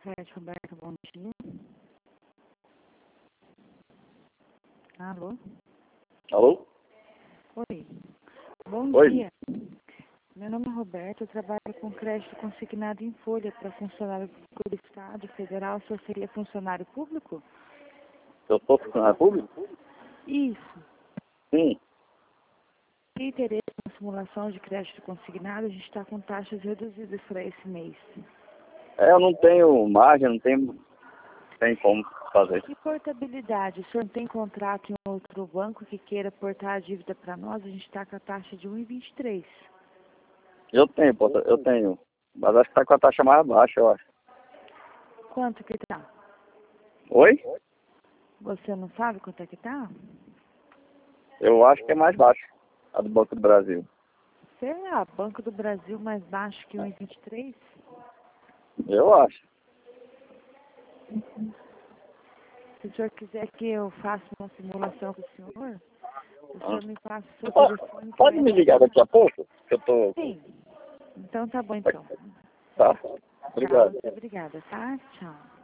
Crédito Roberto, bom dia. Alô? Alô? Oi. Bom Oi. dia. Meu nome é Roberto, eu trabalho com crédito consignado em folha para funcionário público do Estado Federal. O senhor seria funcionário público? Eu sou funcionário público? Isso. Sim. Tem interesse na simulação de crédito consignado? A gente está com taxas reduzidas para esse mês. Eu não tenho margem, não tem como fazer. E portabilidade? O senhor tem contrato em outro banco que queira portar a dívida para nós? A gente está com a taxa de 1,23. Eu tenho. Mas acho que tá com a taxa mais baixa, eu acho. Quanto que tá? Oi? Você não sabe quanto é que tá? Eu acho que é mais baixa. A do Banco do Brasil. Será? Banco do Brasil mais baixo que 1,23? Eu acho. Se o senhor quiser que eu faça uma simulação com o senhor me passa o seu Pode, telefone. Que pode me ligar daqui a pouco? Que eu tô... Sim. Então tá bom então. Tá? Obrigado. Tá, obrigada, tá? Tchau.